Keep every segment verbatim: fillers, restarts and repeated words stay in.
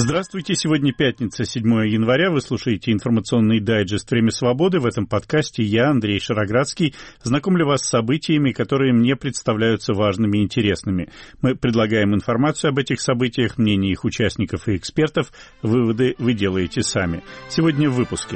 Здравствуйте, сегодня пятница, седьмое января. Вы слушаете информационный дайджест «Время свободы». В этом подкасте я, Андрей Шароградский, знакомлю вас с событиями, которые мне представляются важными и интересными. Мы предлагаем информацию об этих событиях, мнения их участников и экспертов. Выводы вы делаете сами. Сегодня в выпуске.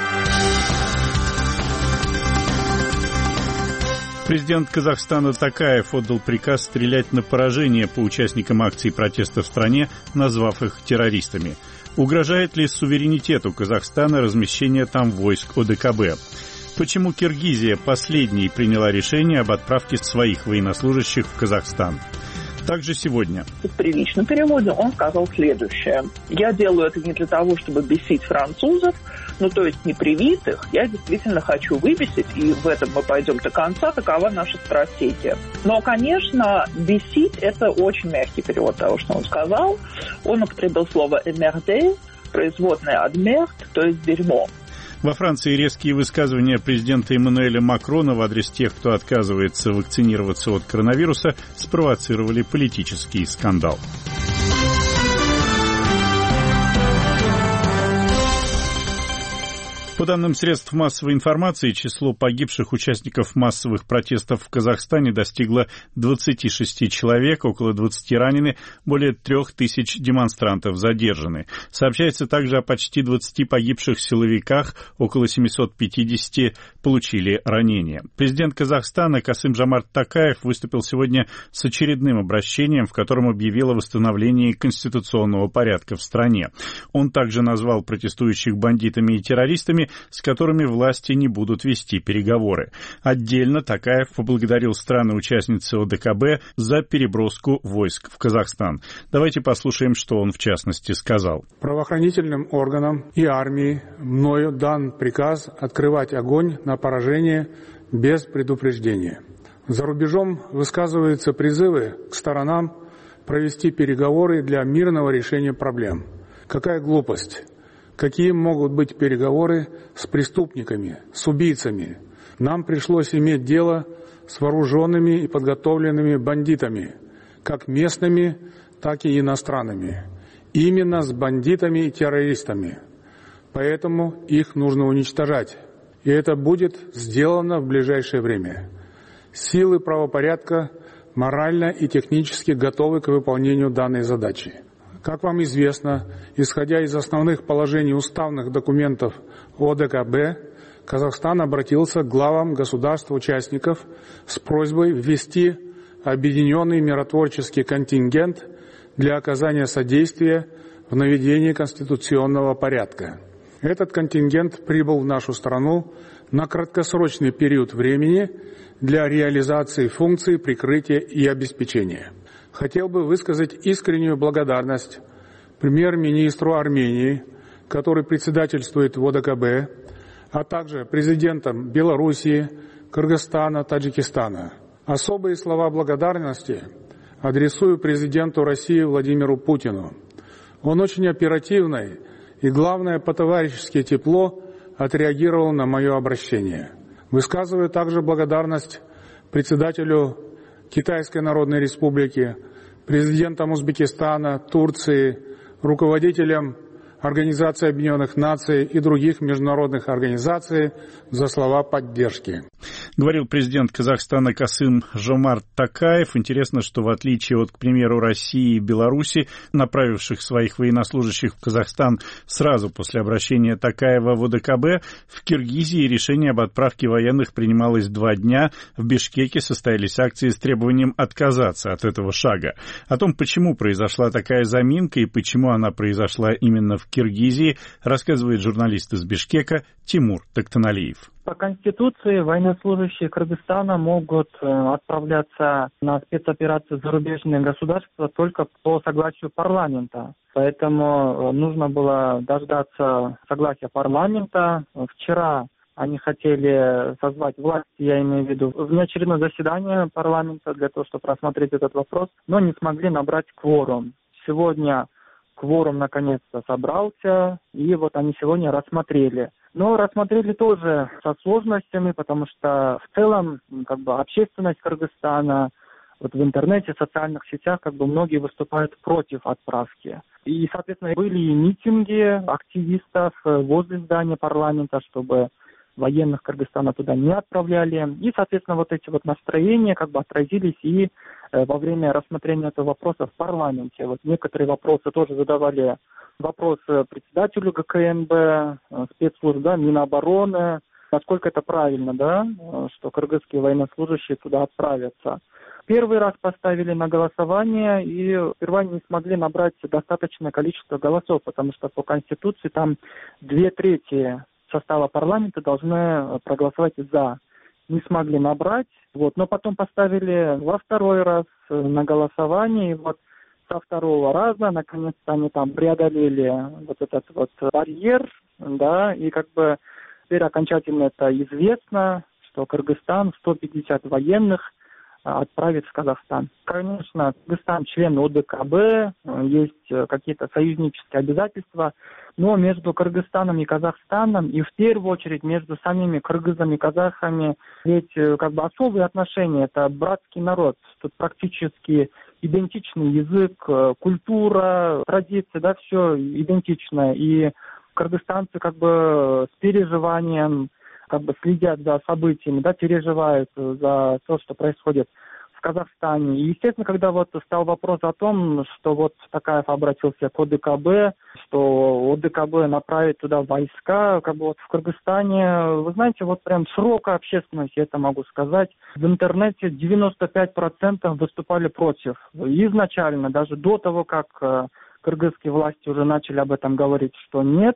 Президент Казахстана Токаев отдал приказ стрелять на поражение по участникам акций протеста в стране, назвав их террористами. Угрожает ли суверенитету Казахстана размещение там войск О Дэ Ка Бэ? Почему Киргизия последней приняла решение об отправке своих военнослужащих в Казахстан? Также сегодня. В приличном переводе он сказал следующее. Я делаю это не для того, чтобы бесить французов, ну то есть непривитых. Я действительно хочу выбесить, и в этом мы пойдем до конца, такова наша стратегия. Но, конечно, бесить – это очень мягкий перевод того, что он сказал. Он употребил слово «эмерде», производное от «мерд», то есть «дерьмо». Во Франции резкие высказывания президента Эммануэля Макрона в адрес тех, кто отказывается вакцинироваться от коронавируса, спровоцировали политический скандал. По данным средств массовой информации, число погибших участников массовых протестов в Казахстане достигло двадцати шести человек, около двадцати ранены, более трех тысяч демонстрантов задержаны. Сообщается также о почти двадцати погибших силовиках, около семисот пятидесяти получили ранения. Президент Казахстана Касым-Жомарт Токаев выступил сегодня с очередным обращением, в котором объявил о восстановлении конституционного порядка в стране. Он также назвал протестующих бандитами и террористами, с которыми власти не будут вести переговоры. Отдельно Токаев поблагодарил страны-участницы О Дэ Ка Бэ за переброску войск в Казахстан. Давайте послушаем, что он в частности сказал. Правоохранительным органам и армии мною дан приказ открывать огонь на поражение без предупреждения. За рубежом высказываются призывы к сторонам провести переговоры для мирного решения проблем. Какая глупость! Какие могут быть переговоры с преступниками, с убийцами? Нам пришлось иметь дело с вооруженными и подготовленными бандитами, как местными, так и иностранными. Именно с бандитами и террористами. Поэтому их нужно уничтожать. И это будет сделано в ближайшее время. Силы правопорядка морально и технически готовы к выполнению данной задачи. Как вам известно, исходя из основных положений уставных документов О Дэ Ка Бэ, Казахстан обратился к главам государств-участников с просьбой ввести объединенный миротворческий контингент для оказания содействия в наведении конституционного порядка. Этот контингент прибыл в нашу страну на краткосрочный период времени для реализации функций прикрытия и обеспечения. Хотел бы высказать искреннюю благодарность премьер-министру Армении, который председательствует в О Дэ Ка Бэ, а также президентам Белоруссии, Кыргызстана, Таджикистана. Особые слова благодарности адресую президенту России Владимиру Путину. Он очень оперативно и, главное, по-товарищески тепло отреагировал на мое обращение. Высказываю также благодарность председателю Китайской Народной Республики, президентам Узбекистана, Турции, руководителям Организации Объединенных Наций и других международных организаций за слова поддержки. Говорил президент Казахстана Касым-Жомарт Токаев. Интересно, что в отличие от, к примеру, России и Беларуси, направивших своих военнослужащих в Казахстан сразу после обращения Токаева в О Дэ Ка Бэ, в Киргизии решение об отправке военных принималось два дня. В Бишкеке состоялись акции с требованием отказаться от этого шага. О том, почему произошла такая заминка и почему она произошла именно в Киргизии, рассказывает журналист из Бишкека Тимур Токтаналиев. По Конституции военнослужащие Кыргызстана могут отправляться на спецоперации в зарубежные государства только по согласию парламента. Поэтому нужно было дождаться согласия парламента. Вчера они хотели созвать власть, я имею в виду, внеочередное заседание парламента для того, чтобы рассмотреть этот вопрос, но не смогли набрать кворум. Сегодня кворум наконец-то собрался, и вот они сегодня рассмотрели. Но рассмотрели тоже со сложностями, потому что в целом как бы общественность Кыргызстана, вот в интернете, в социальных сетях как бы многие выступают против отправки. И, соответственно, были и митинги активистов возле здания парламента, чтобы военных Кыргызстана туда не отправляли. И, соответственно, вот эти вот настроения как бы отразились и во время рассмотрения этого вопроса в парламенте. Вот некоторые вопросы тоже задавали вопросы председателю ГКНБ, спецслужб, да, Минобороны, насколько это правильно, да, что кыргызские военнослужащие туда отправятся. Первый раз поставили на голосование, и сперва не смогли набрать достаточное количество голосов, потому что по Конституции там две трети состава парламента должны проголосовать «за». Не смогли набрать, вот, но потом поставили во второй раз на голосование, и вот со второго раза, наконец-то, они там преодолели вот этот вот барьер, да, и как бы теперь окончательно это известно, что Кыргызстан сто пятьдесят военных отправит в Казахстан. Конечно, Кыргызстан член ОДКБ, есть какие-то союзнические обязательства, но между Кыргызстаном и Казахстаном, и в первую очередь между самими кыргызами и казахами, ведь как бы особые отношения, это братский народ, тут практически идентичный язык, культура, традиции, да, все идентично, и кыргызстанцы как бы с переживанием как бы следят за событиями, да, переживают за то, что происходит в Казахстане. И, естественно, когда вот стал вопрос о том, что вот Такаев обратился к ОДКБ, что ОДКБ направит туда войска, как бы вот в Кыргызстане, вы знаете, вот прям широкая общественность, я это могу сказать, в интернете девяносто пять процентов выступали против. Изначально, даже до того, как кыргызские власти уже начали об этом говорить, что нет,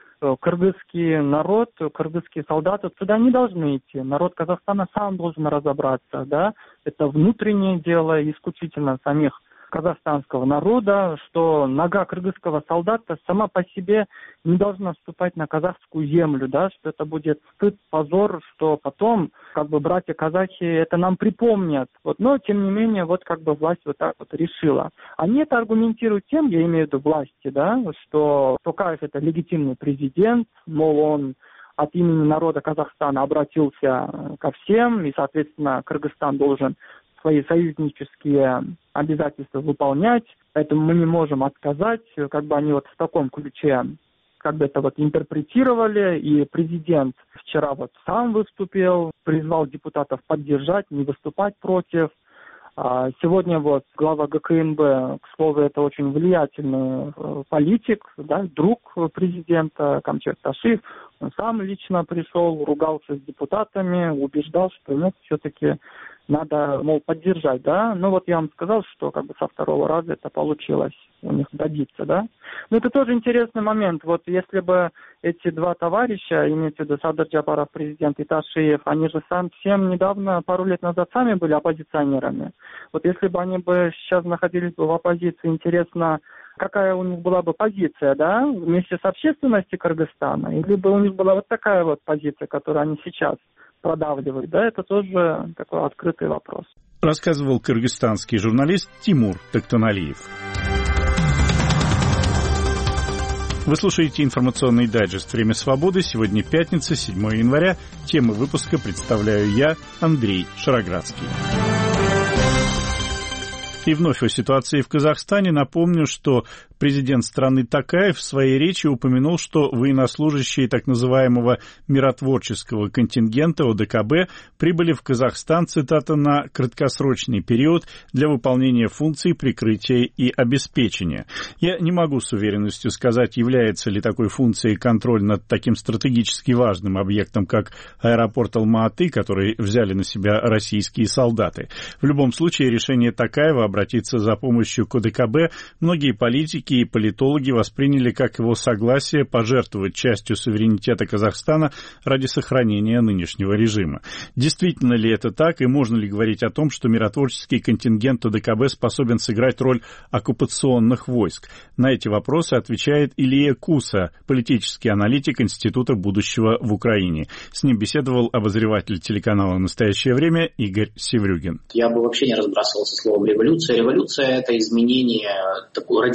кыргызский народ, кыргызские солдаты туда не должны идти. Народ Казахстана сам должен разобраться, да. Это внутреннее дело исключительно самих казахстанского народа, что нога кыргызского солдата сама по себе не должна вступать на казахскую землю, да, что это будет стыд, позор, что потом, как бы, братья-казахи это нам припомнят. Вот, но, тем не менее, вот как бы власть вот так вот решила. Они это аргументируют тем, я имею в виду власти, да, что Токаев это легитимный президент, мол, он от имени народа Казахстана обратился ко всем, и, соответственно, Кыргызстан должен свои союзнические обязательства выполнять, поэтому мы не можем отказать, как бы они вот в таком ключе как бы это вот интерпретировали, и президент вчера вот сам выступил, призвал депутатов поддержать, не выступать против. Сегодня вот глава ГКНБ, к слову, это очень влиятельный политик, да, друг президента Камчет Ташиев, он сам лично пришел, ругался с депутатами, убеждал, что нет, все-таки надо, мол, поддержать, да. Ну вот я вам сказал, что как бы со второго раза это получилось у них добиться, да. Но это тоже интересный момент. Вот если бы эти два товарища, имеется в виду Садыр Джапаров, президент, и Ташиев, они же сам всем недавно, пару лет назад, сами были оппозиционерами. Вот если бы они бы сейчас находились бы в оппозиции, интересно, какая у них была бы позиция, да, вместе с общественностью Кыргызстана, или бы у них была вот такая вот позиция, которую они сейчас продавливают, да, это тоже такой открытый вопрос. Рассказывал кыргызстанский журналист Тимур Токтоналиев. Вы слушаете информационный дайджест «Время свободы». Сегодня пятница, седьмое января. Темы выпуска представляю я, Андрей Шароградский. И вновь о ситуации в Казахстане. Напомню, что президент страны Такаев в своей речи упомянул, что военнослужащие так называемого миротворческого контингента ОДКБ прибыли в Казахстан, цитата, на краткосрочный период для выполнения функций прикрытия и обеспечения. Я не могу с уверенностью сказать, является ли такой функцией контроль над таким стратегически важным объектом, как аэропорт Алма-Аты, который взяли на себя российские солдаты. В любом случае, решение Такаева обратиться за помощью к ОДКБ многие политики и политологи восприняли как его согласие пожертвовать частью суверенитета Казахстана ради сохранения нынешнего режима. Действительно ли это так, и можно ли говорить о том, что миротворческий контингент ОДКБ способен сыграть роль оккупационных войск? На эти вопросы отвечает Илья Куса, политический аналитик Института будущего в Украине. С ним беседовал обозреватель телеканала «Настоящее время» Игорь Севрюгин. Я бы вообще не разбрасывался словом революция. Революция — это изменение, такое радикальное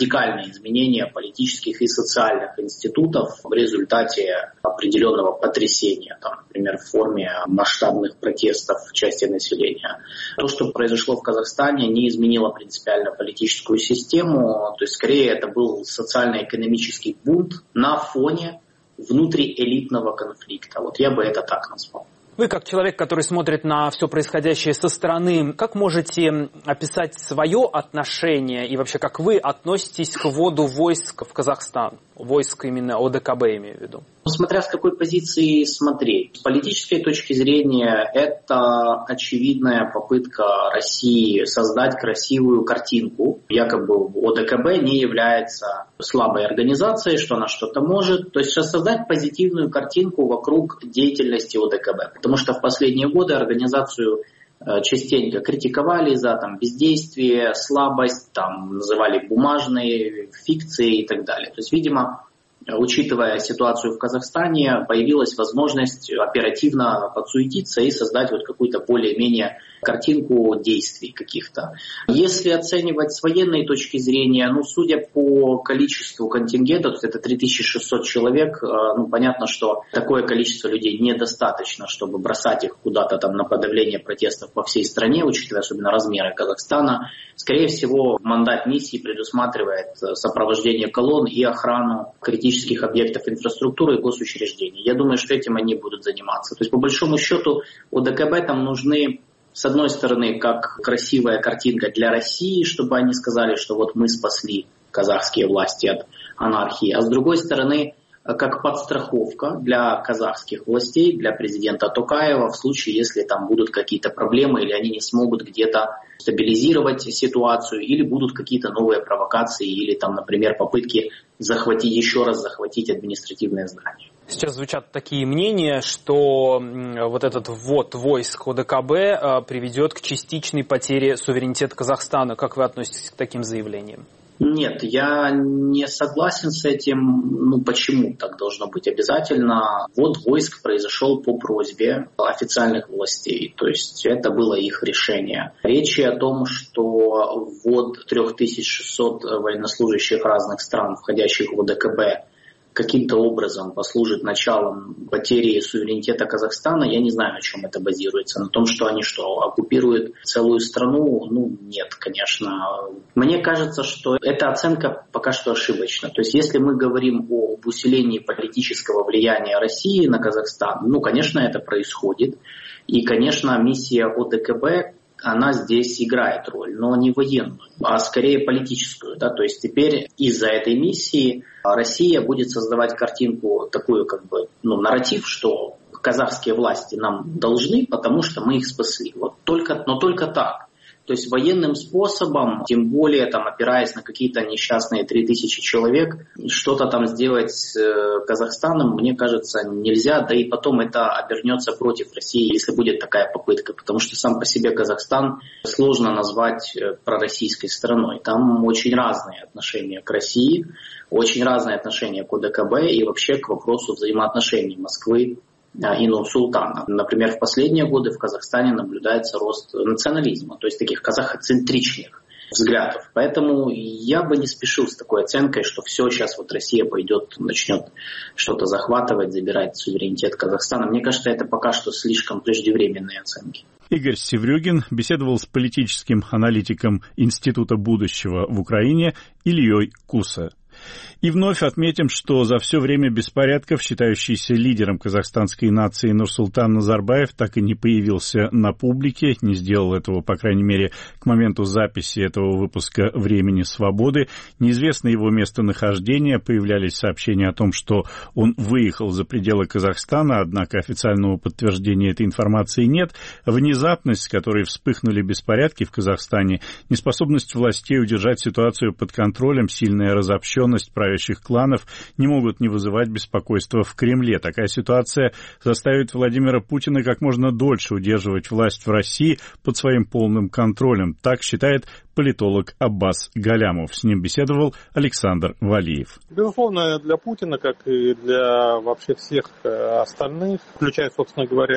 реальные изменения политических и социальных институтов в результате определенного потрясения, там, например, в форме масштабных протестов в части населения. То, что произошло в Казахстане, не изменило принципиально политическую систему, то есть скорее это был социально-экономический бунт на фоне внутриэлитного конфликта. Вот я бы это так назвал. Вы, как человек, который смотрит на все происходящее со стороны, как можете описать свое отношение и вообще как вы относитесь к вводу войск в Казахстан? Войск именно О Дэ Ка Бэ, имею в виду. Смотря с какой позиции смотреть. С политической точки зрения это очевидная попытка России создать красивую картинку. Якобы О Дэ Ка Бэ не является слабой организацией, что она что-то может. То есть создать позитивную картинку вокруг деятельности О Дэ Ка Бэ. Потому что в последние годы организацию частенько критиковали за там, бездействие, слабость, там, называли бумажной фикцией и так далее. То есть, видимо, учитывая ситуацию в Казахстане, появилась возможность оперативно подсуетиться и создать вот какую-то более-менее картинку действий каких-то. Если оценивать с военной точки зрения, ну, судя по количеству контингента, то есть это три тысячи шестьсот человек, ну, понятно, что такое количество людей недостаточно, чтобы бросать их куда-то там на подавление протестов по всей стране, учитывая особенно размеры Казахстана. Скорее всего, мандат миссии предусматривает сопровождение колонн и охрану критических объектов инфраструктуры и госучреждений. Я думаю, что этим они будут заниматься. То есть, по большому счету, О Дэ Ка Бэ там нужны, с одной стороны, как красивая картинка для России, чтобы они сказали, что вот мы спасли казахские власти от анархии, а с другой стороны, как подстраховка для казахских властей, для президента Токаева в случае, если там будут какие-то проблемы или они не смогут где-то стабилизировать ситуацию, или будут какие-то новые провокации, или там, например, попытки захватить, еще раз захватить административное здание. Сейчас звучат такие мнения, что вот этот ввод войск О Дэ Ка Бэ приведет к частичной потере суверенитета Казахстана. Как вы относитесь к таким заявлениям? Нет, я не согласен с этим. Ну, почему так должно быть обязательно? Ввод войск произошел по просьбе официальных властей, то есть это было их решение. Речи о том, что ввод три тысячи шестьсот военнослужащих разных стран, входящих в О Дэ Ка Бэ, каким-то образом послужит началом потери суверенитета Казахстана, я не знаю, на чем это базируется. На том, что они что, оккупируют целую страну? Ну, нет, конечно. Мне кажется, что эта оценка пока что ошибочна. То есть, если мы говорим об усилении политического влияния России на Казахстан, ну, конечно, это происходит. И, конечно, миссия О Дэ Ка Бэ, она здесь играет роль, но не военную, а скорее политическую. Да? То есть теперь из-за этой миссии Россия будет создавать картинку, такую как бы, ну, нарратив, что казахские власти нам должны, потому что мы их спасли. Вот только, но только так. То есть военным способом, тем более там, опираясь на какие-то несчастные три тысячи человек, что-то там сделать с Казахстаном, мне кажется, нельзя. Да и потом это обернется против России, если будет такая попытка. Потому что сам по себе Казахстан сложно назвать пророссийской страной. Там очень разные отношения к России, очень разные отношения к О Дэ Ка Бэ и вообще к вопросу взаимоотношений Москвы и Нур-Султана. Например, в последние годы в Казахстане наблюдается рост национализма, то есть таких казахоцентричных взглядов. Поэтому я бы не спешил с такой оценкой, что все, сейчас вот Россия пойдет, начнет что-то захватывать, забирать суверенитет Казахстана. Мне кажется, это пока что слишком преждевременные оценки. Игорь Севрюгин беседовал с политическим аналитиком Института будущего в Украине Ильей Куса. И вновь отметим, что за все время беспорядков считающийся лидером казахстанской нации Нурсултан Назарбаев так и не появился на публике, не сделал этого, по крайней мере, к моменту записи этого выпуска «Времени свободы». Неизвестно его местонахождение, появлялись сообщения о том, что он выехал за пределы Казахстана, однако официального подтверждения этой информации нет. Внезапность, с которой вспыхнули беспорядки в Казахстане, неспособность властей удержать ситуацию под контролем, сильная разобщенность правящих кланов не могут не вызывать беспокойства в Кремле. Такая ситуация заставит Владимира Путина как можно дольше удерживать власть в России под своим полным контролем. Так считает политолог Аббас Галямов. С ним беседовал Александр Валиев. Безусловно, для Путина, как и для вообще всех остальных, включая, собственно говоря,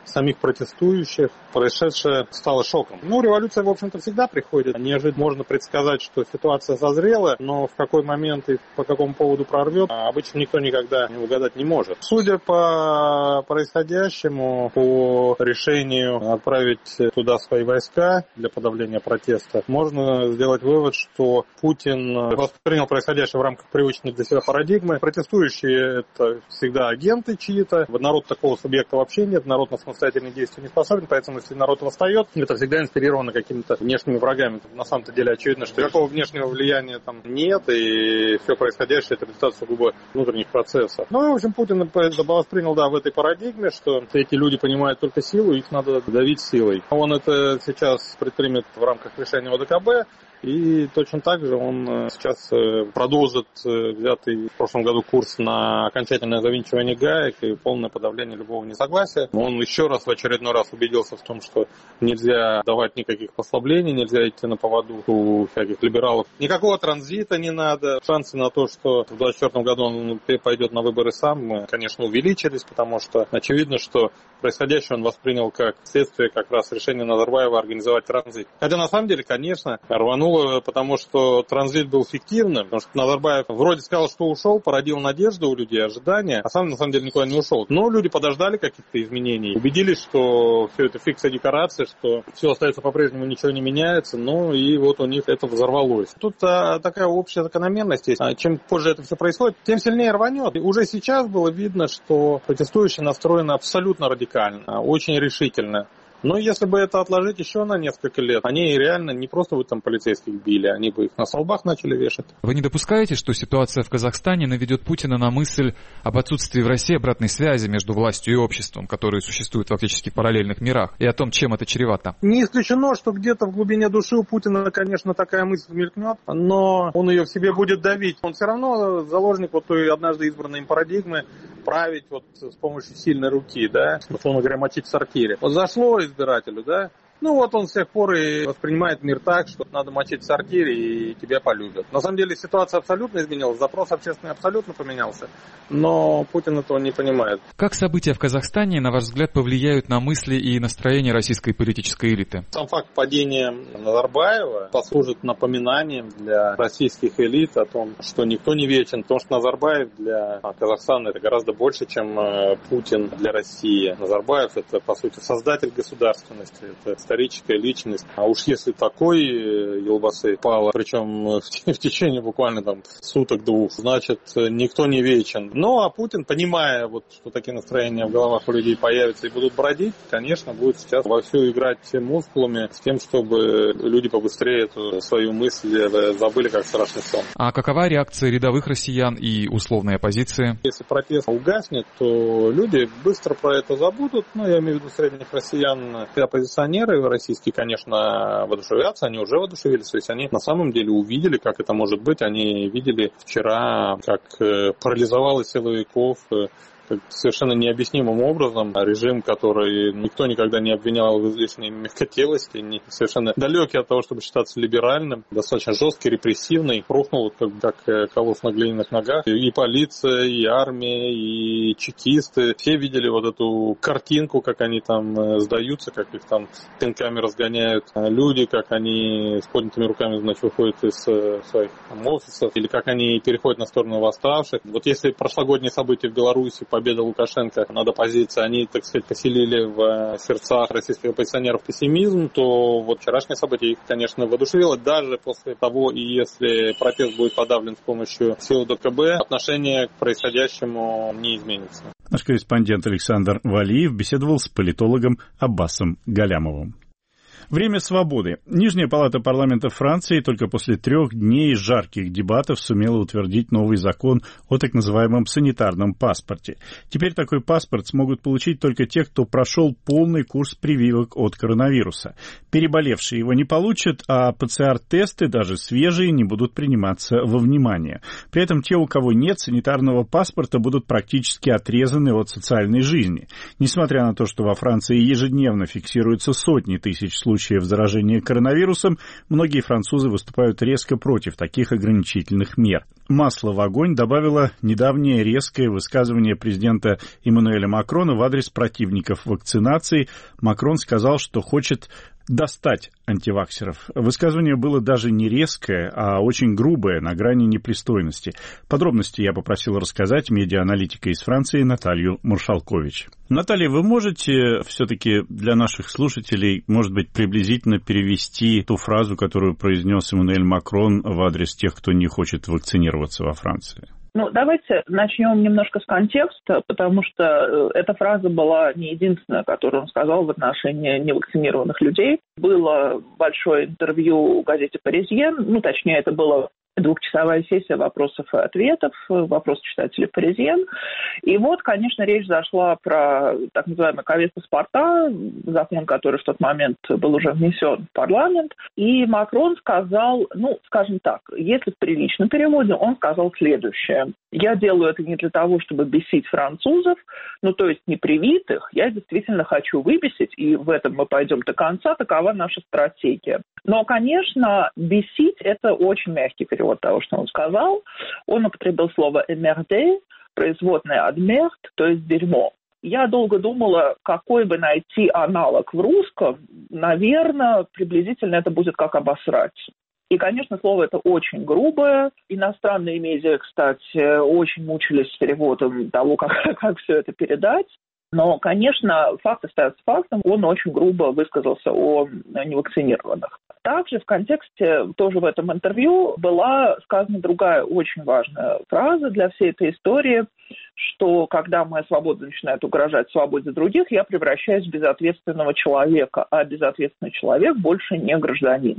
самих протестующих происшедшее стало шоком. Ну, революция, в общем-то, всегда приходит. Неожиданно можно предсказать, что ситуация созрела, но в какой момент и по какому поводу прорвет, обычно никто никогда не угадать не может. Судя по происходящему, по решению отправить туда свои войска для подавления протеста, можно сделать вывод, что Путин воспринял происходящее в рамках привычной для себя парадигмы. Протестующие — это всегда агенты чьи-то. Народ такого субъекта вообще нет, народ на самостоятельные действия не способен, поэтому если народ восстает, это всегда инспирировано какими-то внешними врагами. На самом-то деле очевидно, что никакого внешнего влияния там нет, и все происходящее — это результат сугубо внутренних процессов. Ну и, в общем, Путин это воспринял, да, в этой парадигме, что эти люди понимают только силу, их надо давить силой. Он это сейчас предпримет в рамках решения ОДКБ, и точно так же он сейчас продолжит взятый в прошлом году курс на окончательное завинчивание гаек и полное подавление любого несогласия. Он еще раз в очередной раз убедился в том, что нельзя давать никаких послаблений, нельзя идти на поводу у всяких либералов. Никакого транзита не надо. Шансы на то, что в двадцать четвёртом году он пойдет на выборы сам, конечно, увеличились, потому что очевидно, что происходящее он воспринял как следствие как раз решения Назарбаева организовать транзит. Хотя на самом деле, конечно, рванул, потому что транзит был фиктивным, потому что Назарбаев вроде сказал, что ушел, породил надежду у людей, ожидания, а сам на самом деле никуда не ушел. Но люди подождали каких-то изменений, убедились, что все это фикция декорации, что все остается по-прежнему, ничего не меняется, ну и вот у них это взорвалось. Тут а, такая общая закономерность есть. А чем позже это все происходит, тем сильнее рванет. И уже сейчас было видно, что протестующие настроены абсолютно радикально, очень решительно. Но если бы это отложить еще на несколько лет, они реально не просто бы там полицейских били, они бы их на столбах начали вешать. Вы не допускаете, что ситуация в Казахстане наведет Путина на мысль об отсутствии в России обратной связи между властью и обществом, которые существуют фактически в параллельных мирах, и о том, чем это чревато? Не исключено, что где-то в глубине души у Путина, конечно, такая мысль мелькнет, но он ее в себе будет давить. Он все равно заложник вот той однажды избранной им парадигмы править вот с помощью сильной руки, да, условно говоря, мочить в сортире. Вот зашло избирателю, да, ну вот он с тех пор и воспринимает мир так, что надо мочить в сортире и тебя полюбят. На самом деле ситуация абсолютно изменилась, запрос общественный абсолютно поменялся, но Путин этого не понимает. Как события в Казахстане, на ваш взгляд, повлияют на мысли и настроение российской политической элиты? Сам факт падения Назарбаева послужит напоминанием для российских элит о том, что никто не вечен, потому что Назарбаев для Казахстана это гораздо больше, чем Путин для России. Назарбаев это, по сути, создатель государственности, это историческая личность. А уж если такой елбасы пало, причем в, в течение буквально там суток-двух, значит, никто не вечен. Ну, а Путин, понимая, вот, что такие настроения в головах у людей появятся и будут бродить, конечно, будет сейчас вовсю играть мускулами с тем, чтобы люди побыстрее эту свою мысль забыли, как страшный сон. А какова реакция рядовых россиян и условной оппозиции? Если протест угаснет, то люди быстро про это забудут. Ну, я имею в виду средних россиян и оппозиционеры российские, конечно, воодушевятся, они уже воодушевились, то есть они на самом деле увидели, как это может быть, они видели вчера, как парализовало силовиков совершенно необъяснимым образом режим, который никто никогда не обвинял в излишней мягкотелости, не, совершенно далекий от того, чтобы считаться либеральным, достаточно жесткий, репрессивный, рухнул как, как колосс на глиняных ногах. И, и полиция, и армия, и чекисты, все видели вот эту картинку, как они там сдаются, как их там пинками разгоняют люди, как они с поднятыми руками, значит, выходят из своих там, офисов, или как они переходят на сторону восставших. Вот если прошлогодние события в Беларуси, победа Лукашенко над оппозицией, они, так сказать, поселили в сердцах российских оппозиционеров пессимизм, то вот вчерашнее событие их, конечно, воодушевило. Даже после того, и если протест будет подавлен с помощью сил ДКБ, отношение к происходящему не изменится. Наш корреспондент Александр Валиев беседовал с политологом Аббасом Галямовым. Время свободы. Нижняя палата парламента Франции только после трех дней жарких дебатов сумела утвердить новый закон о так называемом санитарном паспорте. Теперь такой паспорт смогут получить только те, кто прошел полный курс прививок от коронавируса. Переболевшие его не получат, а ПЦР-тесты, даже свежие, не будут приниматься во внимание. При этом те, у кого нет санитарного паспорта, будут практически отрезаны от социальной жизни. Несмотря на то, что во Франции ежедневно фиксируются сотни тысяч случаев случаев заражения коронавирусом, многие французы выступают резко против таких ограничительных мер. Масло в огонь добавило недавнее резкое высказывание президента Эммануэля Макрона в адрес противников вакцинации. Макрон сказал, что хочет достать антиваксеров. Высказывание было даже не резкое, а очень грубое, на грани непристойности. Подробности я попросил рассказать медиа-аналитика из Франции Наталью Маршалкович. Наталья, вы можете все-таки для наших слушателей, может быть, приблизительно перевести ту фразу, которую произнес Эммануэль Макрон в адрес тех, кто не хочет вакцинироваться во Франции? Ну, давайте начнем немножко с контекста, потому что эта фраза была не единственная, которую он сказал в отношении невакцинированных людей. Было большое интервью в газете «Паризьен», ну, точнее, это было двухчасовая сессия вопросов и ответов, вопрос читателей «Паризьен». И вот, конечно, речь зашла про так называемый ковид-паспорта, закон, который в тот момент был уже внесен в парламент. И Макрон сказал, ну, скажем так, если в приличном переводе, он сказал следующее. Я делаю это не для того, чтобы бесить французов, ну, то есть непривитых, я действительно хочу выбесить, и в этом мы пойдем до конца, такова наша стратегия. Но, конечно, бесить – это очень мягкий перевод того, что он сказал. Он употребил слово «эмерде», производное от «мерд», то есть «дерьмо». Я долго думала, какой бы найти аналог в русском. Наверное, приблизительно это будет как «обосрать». И, конечно, слово это очень грубое. Иностранные медиа, кстати, очень мучились с переводом того, как, как все это передать. Но, конечно, факт остается фактом. Он очень грубо высказался о невакцинированных. Также в контексте, тоже в этом интервью, была сказана другая очень важная фраза для всей этой истории, что когда моя свобода начинает угрожать свободе других, я превращаюсь в безответственного человека, а безответственный человек больше не гражданин.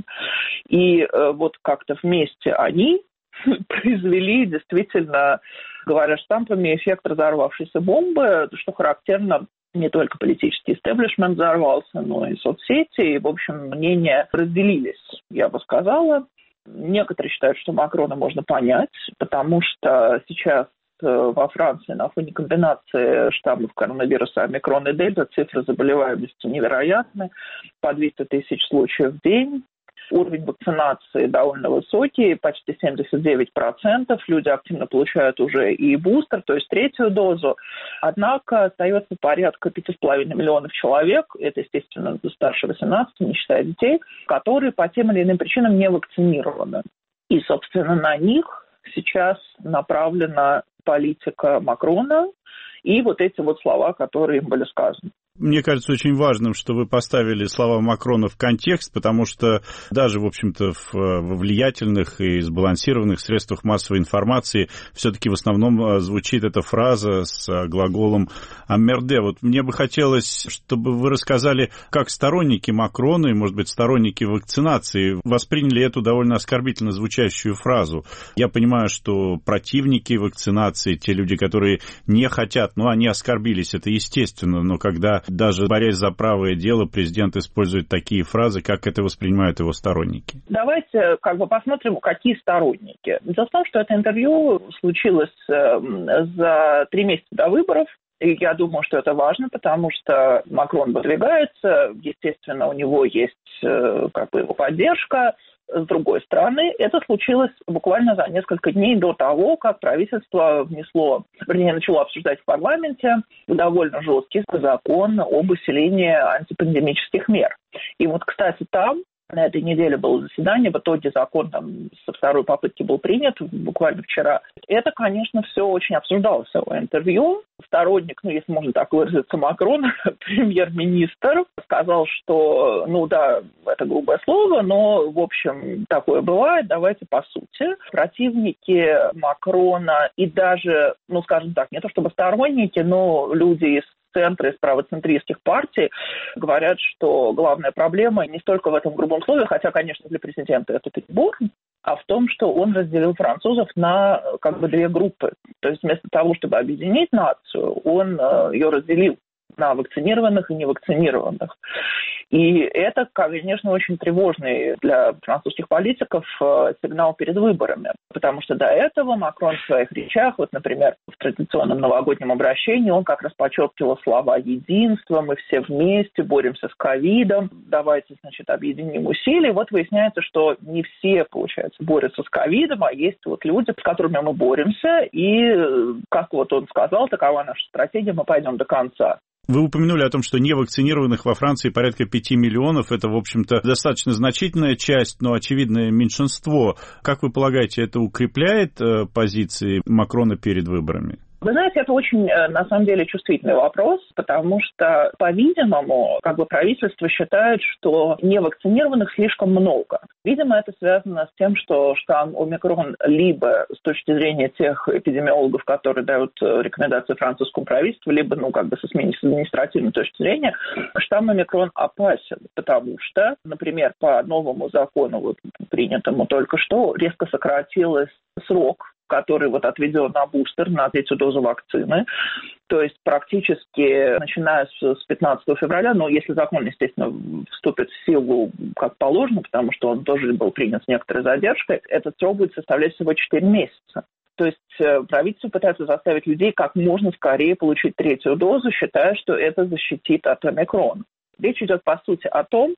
И э, вот как-то вместе они произвели действительно, говоря штампами, эффект разорвавшейся бомбы, что характерно. Не только политический истеблишмент взорвался, но и соцсети, и, в общем, мнения разделились, я бы сказала. Некоторые считают, что Макрона можно понять, потому что сейчас во Франции на фоне комбинации штаммов коронавируса омикрон и дельта цифры заболеваемости невероятны, по двести тысяч случаев в день. Уровень вакцинации довольно высокий, почти семьдесят девять процентов. Люди активно получают уже и бустер, то есть третью дозу. Однако остается порядка пять с половиной миллионов человек, это, естественно, старше восемнадцати, не считая детей, которые по тем или иным причинам не вакцинированы. И, собственно, на них сейчас направлена политика Макрона и вот эти вот слова, которые им были сказаны. Мне кажется очень важным, что вы поставили слова Макрона в контекст, потому что даже, в общем-то, в, во влиятельных и сбалансированных средствах массовой информации все-таки в основном звучит эта фраза с глаголом «аммерде». Вот мне бы хотелось, чтобы вы рассказали, как сторонники Макрона и, может быть, сторонники вакцинации восприняли эту довольно оскорбительно звучащую фразу. Я понимаю, что противники вакцинации, те люди, которые не хотят, ну, они оскорбились, это естественно, но когда даже борясь за правое дело, президент использует такие фразы, как это воспринимают его сторонники? Давайте как бы посмотрим, какие сторонники. Дело в том, что это интервью случилось за три месяца до выборов. И я думаю, что это важно, потому что Макрон выдвигается, естественно, у него есть как бы его поддержка. С другой стороны, это случилось буквально за несколько дней до того, как правительство внесло, вернее, начало обсуждать в парламенте довольно жесткий закон об усилении антипандемических мер. И вот, кстати, там на этой неделе было заседание, в итоге закон там со второй попытки был принят буквально вчера. Это, конечно, все очень обсуждалось в интервью. Сторонник, ну, если можно так выразиться, Макрон, премьер-министр, сказал, что, ну да, это грубое слово, но, в общем, такое бывает, давайте по сути. Противники Макрона и даже, ну, скажем так, не то чтобы сторонники, но люди из центра, из правоцентристских партий говорят, что главная проблема не столько в этом грубом слове, хотя, конечно, для президента это перебор, а в том, что он разделил французов на как бы две группы. То есть вместо того, чтобы объединить нацию, он э, ее разделил. на вакцинированных и невакцинированных. И это, конечно, очень тревожный для французских политиков сигнал перед выборами, потому что до этого Макрон в своих речах, вот, например, в традиционном новогоднем обращении, он как раз подчеркивал слова единства, мы все вместе боремся с ковидом, давайте, значит, объединим усилия. Вот выясняется, что не все, получается, борются с ковидом, а есть вот люди, с которыми мы боремся, и, как вот он сказал, такова наша стратегия, мы пойдем до конца. Вы упомянули о том, что невакцинированных во Франции порядка пяти миллионов. Это, в общем-то, достаточно значительная часть, но очевидное меньшинство. Как вы полагаете, это укрепляет позиции Макрона перед выборами? Вы знаете, это очень, на самом деле, чувствительный вопрос, потому что, по-видимому, как бы правительство считает, что невакцинированных слишком много. Видимо, это связано с тем, что штамм омикрон либо с точки зрения тех эпидемиологов, которые дают рекомендации французскому правительству, либо, ну, как бы с административной точки зрения, штамм омикрон опасен, потому что, например, по новому закону, вот, принятому только что, резко сократилось срок, который вот отведен на бустер, на третью дозу вакцины. То есть практически начиная с пятнадцатого февраля, но если закон, естественно, вступит в силу как положено, потому что он тоже был принят с некоторой задержкой, этот срок будет составлять всего четыре месяца. То есть правительство пытается заставить людей как можно скорее получить третью дозу, считая, что это защитит от омикрона. Речь идет, по сути, о том,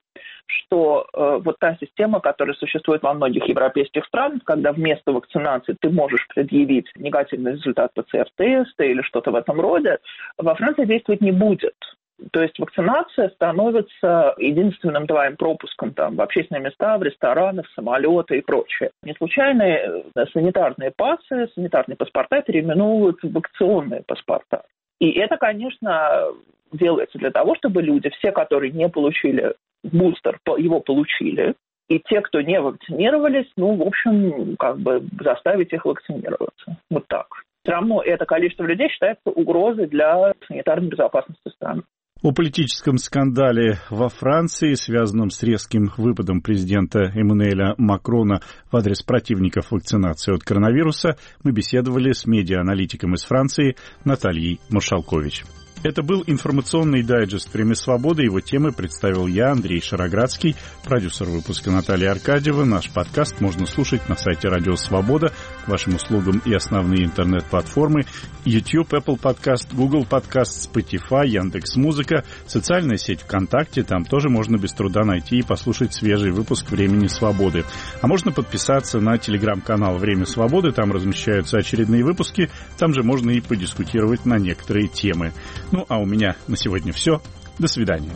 что э, вот та система, которая существует во многих европейских странах, когда вместо вакцинации ты можешь предъявить негативный результат ПЦР-теста или что-то в этом роде, во Франции действовать не будет. То есть вакцинация становится единственным твоим пропуском там, в общественные места, в рестораны, в самолеты и прочее. Не случайно санитарные пассы, санитарные паспорта переименовывают в вакцinaционные паспорта. И это, конечно, делается для того, чтобы люди, все, которые не получили бустер, его получили, и те, кто не вакцинировались, ну, в общем, как бы заставить их вакцинироваться. Вот так. Все равно это количество людей считается угрозой для санитарной безопасности страны. О политическом скандале во Франции, связанном с резким выпадом президента Эммануэля Макрона в адрес противников вакцинации от коронавируса, мы беседовали с медиа-аналитиком из Франции Натальей Маршалкович. Это был информационный дайджест «Время свободы». Его темы представил я, Андрей Шароградский, продюсер выпуска Наталья Аркадьева. Наш подкаст можно слушать на сайте Радио Свобода, к вашим услугам и основные интернет-платформы: YouTube, Apple Podcast, Google Podcast, Spotify, Яндекс.Музыка, социальная сеть ВКонтакте. Там тоже можно без труда найти и послушать свежий выпуск «Времени свободы». А можно подписаться на телеграм-канал «Время свободы». Там размещаются очередные выпуски. Там же можно и подискутировать на некоторые темы. Ну, а у меня на сегодня все. До свидания.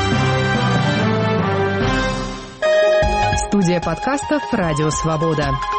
Студия подкастов «Радио Свобода».